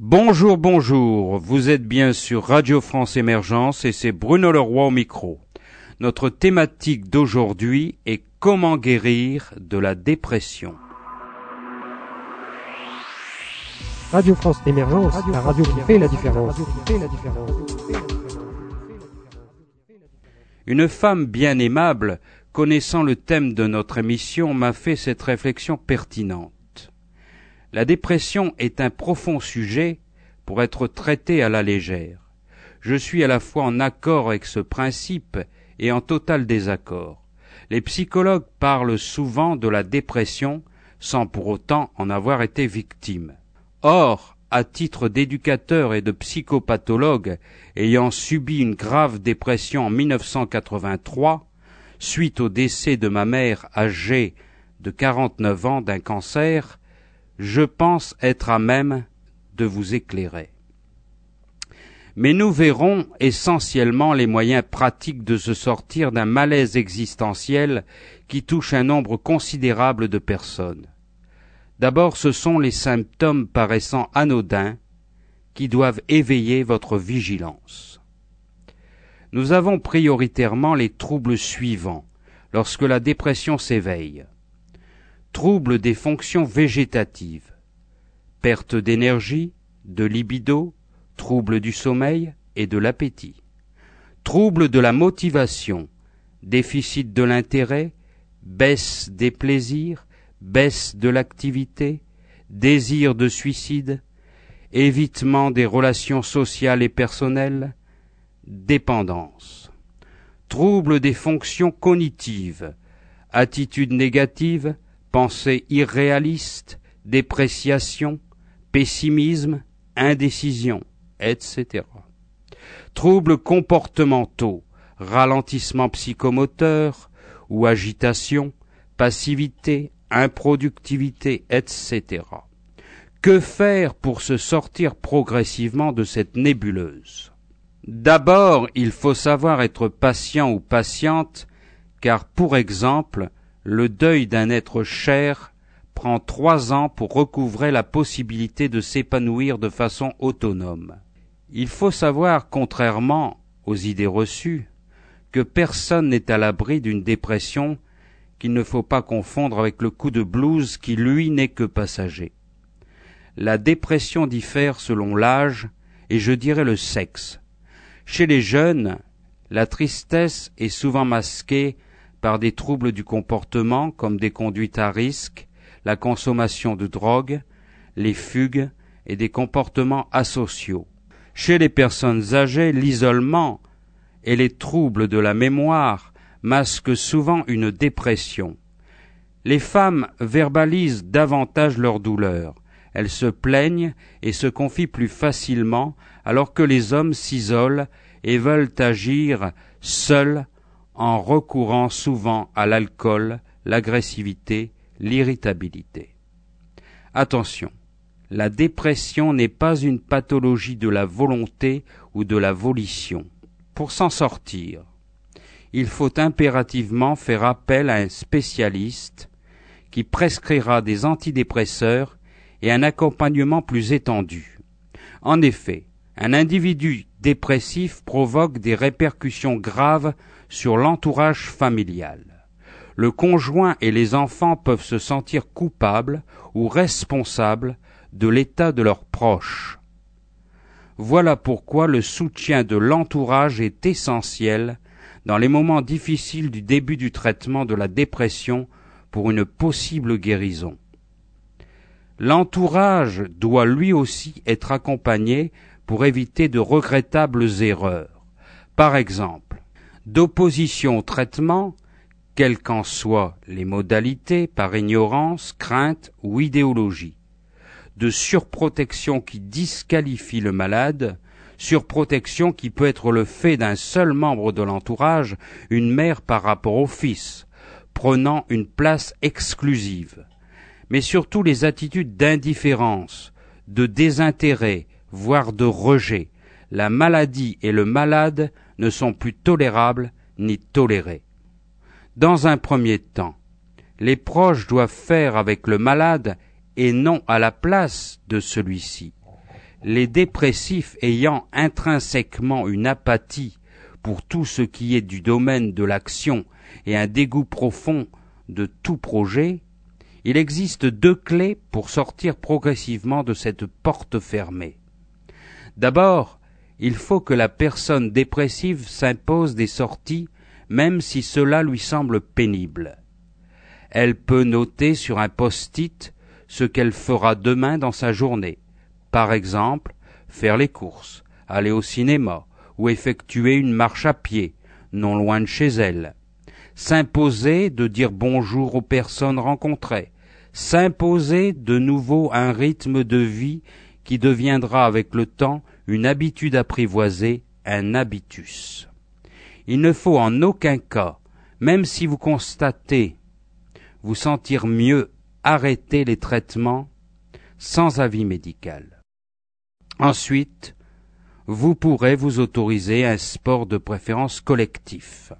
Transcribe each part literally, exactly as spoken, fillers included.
Bonjour, bonjour, vous êtes bien sur Radio France Émergence et c'est Bruno Leroy au micro. Notre thématique d'aujourd'hui est comment guérir de la dépression. Radio France Émergence, la radio qui fait la différence. Une femme bien aimable, connaissant le thème de notre émission, m'a fait cette réflexion pertinente. La dépression est un profond sujet pour être traité à la légère. Je suis à la fois en accord avec ce principe et en total désaccord. Les psychologues parlent souvent de la dépression sans pour autant en avoir été victimes. Or, à titre d'éducateur et de psychopathologue ayant subi une grave dépression en mille neuf cent quatre-vingt-trois, suite au décès de ma mère âgée de quarante-neuf ans d'un cancer, je pense être à même de vous éclairer. Mais nous verrons essentiellement les moyens pratiques de se sortir d'un malaise existentiel qui touche un nombre considérable de personnes. D'abord, ce sont les symptômes paraissant anodins qui doivent éveiller votre vigilance. Nous avons prioritairement les troubles suivants lorsque la dépression s'éveille. Troubles des fonctions végétatives, perte d'énergie, de libido, troubles du sommeil et de l'appétit. Troubles de la motivation, déficit de l'intérêt, baisse des plaisirs, baisse de l'activité, désir de suicide, évitement des relations sociales et personnelles, dépendance. Troubles des fonctions cognitives, attitudes négatives, pensées irréalistes, dépréciation, pessimisme, indécision, et cetera. Troubles comportementaux, ralentissement psychomoteur ou agitation, passivité, improductivité, et cetera. Que faire pour se sortir progressivement de cette nébuleuse? D'abord, il faut savoir être patient ou patiente, car, pour exemple, le deuil d'un être cher prend trois ans pour recouvrer la possibilité de s'épanouir de façon autonome. Il faut savoir, contrairement aux idées reçues, que personne n'est à l'abri d'une dépression qu'il ne faut pas confondre avec le coup de blues qui, lui, n'est que passager. La dépression diffère selon l'âge et je dirais le sexe. Chez les jeunes, la tristesse est souvent masquée par des troubles du comportement comme des conduites à risque, la consommation de drogue, les fugues et des comportements asociaux. Chez les personnes âgées, l'isolement et les troubles de la mémoire masquent souvent une dépression. Les femmes verbalisent davantage leur douleur, elles se plaignent et se confient plus facilement alors que les hommes s'isolent et veulent agir seuls en recourant souvent à l'alcool, l'agressivité, l'irritabilité. Attention, la dépression n'est pas une pathologie de la volonté ou de la volition. Pour s'en sortir, il faut impérativement faire appel à un spécialiste qui prescrira des antidépresseurs et un accompagnement plus étendu. En effet, un individu dépressif provoque des répercussions graves sur l'entourage familial. Le conjoint et les enfants peuvent se sentir coupables ou responsables de l'état de leurs proches. Voilà pourquoi le soutien de l'entourage est essentiel dans les moments difficiles du début du traitement de la dépression pour une possible guérison. L'entourage doit lui aussi être accompagné pour éviter de regrettables erreurs. Par exemple, d'opposition au traitement, quelles qu'en soient les modalités, par ignorance, crainte ou idéologie, de surprotection qui disqualifie le malade, surprotection qui peut être le fait d'un seul membre de l'entourage, une mère par rapport au fils, prenant une place exclusive, mais surtout les attitudes d'indifférence, de désintérêt, voire de rejet. La maladie et le malade ne sont plus tolérables ni tolérés. Dans un premier temps, les proches doivent faire avec le malade et non à la place de celui-ci. Les dépressifs ayant intrinsèquement une apathie pour tout ce qui est du domaine de l'action et un dégoût profond de tout projet, il existe deux clés pour sortir progressivement de cette porte fermée. D'abord, il faut que la personne dépressive s'impose des sorties, même si cela lui semble pénible. Elle peut noter sur un post-it ce qu'elle fera demain dans sa journée. Par exemple, faire les courses, aller au cinéma ou effectuer une marche à pied, non loin de chez elle. S'imposer de dire bonjour aux personnes rencontrées. S'imposer de nouveau un rythme de vie qui deviendra avec le temps une habitude apprivoisée, un habitus. Il ne faut en aucun cas, même si vous constatez vous sentir mieux, arrêter les traitements sans avis médical. Ensuite, vous pourrez vous autoriser un sport de préférence collectif.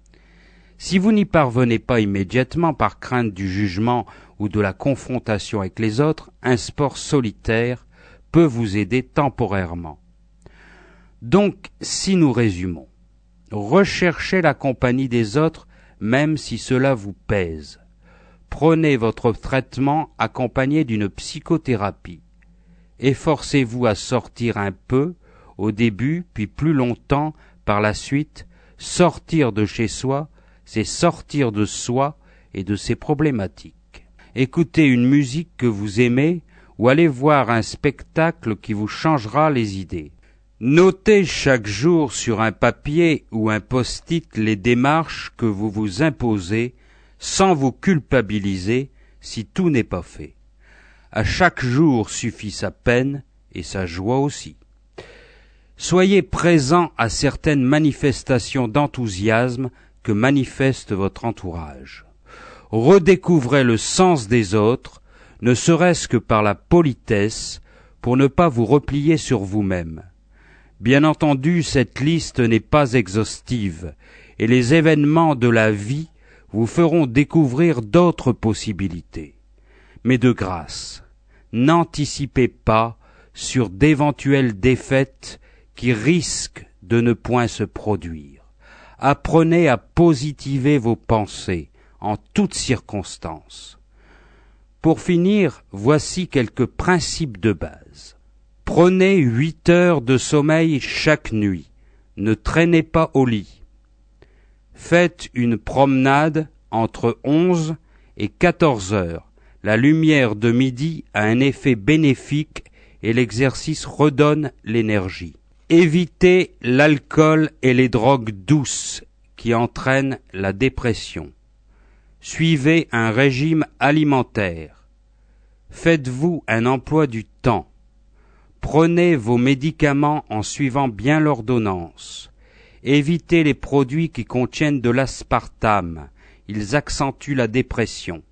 Si vous n'y parvenez pas immédiatement par crainte du jugement ou de la confrontation avec les autres, un sport solitaire peut vous aider temporairement. Donc, si nous résumons, recherchez la compagnie des autres même si cela vous pèse. Prenez votre traitement accompagné d'une psychothérapie. Efforcez-vous à sortir un peu, au début, puis plus longtemps par la suite. Sortir de chez soi, c'est sortir de soi et de ses problématiques. Écoutez une musique que vous aimez ou allez voir un spectacle qui vous changera les idées. Notez chaque jour sur un papier ou un post-it les démarches que vous vous imposez sans vous culpabiliser si tout n'est pas fait. À chaque jour suffit sa peine et sa joie aussi. Soyez présent à certaines manifestations d'enthousiasme que manifeste votre entourage. Redécouvrez le sens des autres, ne serait-ce que par la politesse, pour ne pas vous replier sur vous-même. Bien entendu, cette liste n'est pas exhaustive, et les événements de la vie vous feront découvrir d'autres possibilités. Mais de grâce, n'anticipez pas sur d'éventuelles défaites qui risquent de ne point se produire. Apprenez à positiver vos pensées en toutes circonstances. Pour finir, voici quelques principes de base. Prenez huit heures de sommeil chaque nuit. Ne traînez pas au lit. Faites une promenade entre onze et quatorze heures. La lumière de midi a un effet bénéfique et l'exercice redonne l'énergie. Évitez l'alcool et les drogues douces qui entraînent la dépression. Suivez un régime alimentaire. Faites-vous un emploi du temps. Prenez vos médicaments en suivant bien l'ordonnance. Évitez les produits qui contiennent de l'aspartame. Ils accentuent la dépression.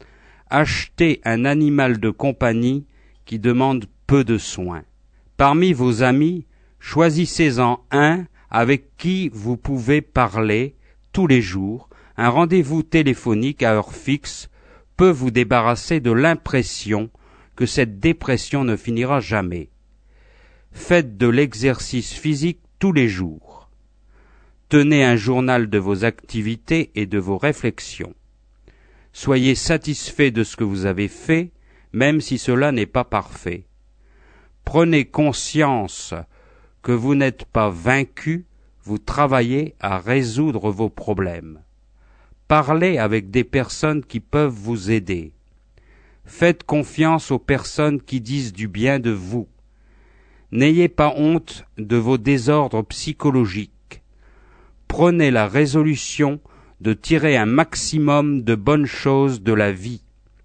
Achetez un animal de compagnie qui demande peu de soins. Parmi vos amis, choisissez-en un avec qui vous pouvez parler tous les jours. Un rendez-vous téléphonique à heure fixe peut vous débarrasser de l'impression que cette dépression ne finira jamais. Faites de l'exercice physique tous les jours. Tenez un journal de vos activités et de vos réflexions. Soyez satisfait de ce que vous avez fait, même si cela n'est pas parfait. Prenez conscience que vous n'êtes pas vaincu, vous travaillez à résoudre vos problèmes. Parlez avec des personnes qui peuvent vous aider. Faites confiance aux personnes qui disent du bien de vous. N'ayez pas honte de vos désordres psychologiques. Prenez la résolution de tirer un maximum de bonnes choses de la vie.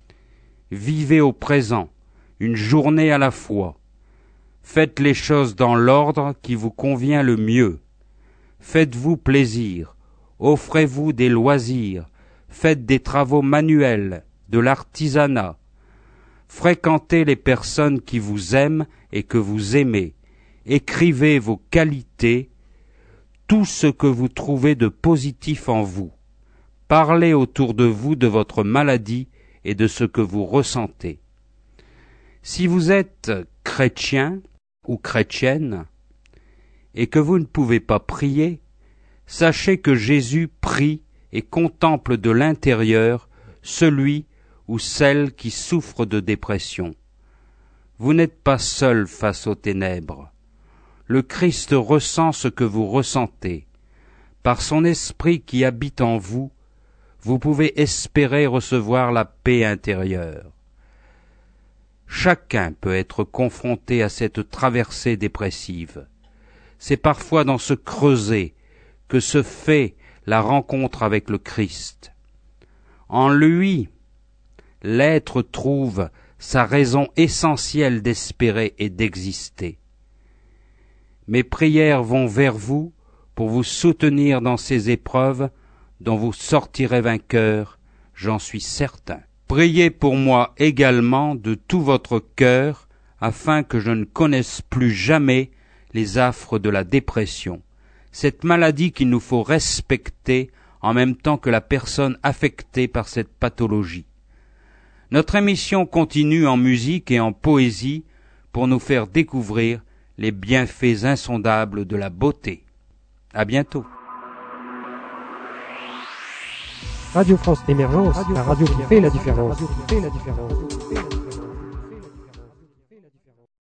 Vivez au présent, une journée à la fois. Faites les choses dans l'ordre qui vous convient le mieux. Faites-vous plaisir, offrez-vous des loisirs, faites des travaux manuels, de l'artisanat. Fréquentez les personnes qui vous aiment et que vous aimez. Écrivez vos qualités, tout ce que vous trouvez de positif en vous. Parlez autour de vous de votre maladie et de ce que vous ressentez. Si vous êtes chrétien, ou chrétienne, et que vous ne pouvez pas prier, sachez que Jésus prie et contemple de l'intérieur celui ou celle qui souffre de dépression. Vous n'êtes pas seul face aux ténèbres. Le Christ ressent ce que vous ressentez. Par son esprit qui habite en vous, vous pouvez espérer recevoir la paix intérieure. Chacun peut être confronté à cette traversée dépressive. C'est parfois dans ce creuset que se fait la rencontre avec le Christ. En lui, l'être trouve sa raison essentielle d'espérer et d'exister. Mes prières vont vers vous pour vous soutenir dans ces épreuves dont vous sortirez vainqueur, j'en suis certain. Priez pour moi également de tout votre cœur, afin que je ne connaisse plus jamais les affres de la dépression, cette maladie qu'il nous faut respecter en même temps que la personne affectée par cette pathologie. Notre émission continue en musique et en poésie pour nous faire découvrir les bienfaits insondables de la beauté. À bientôt. Radio France Émergence, la radio qui fait la différence.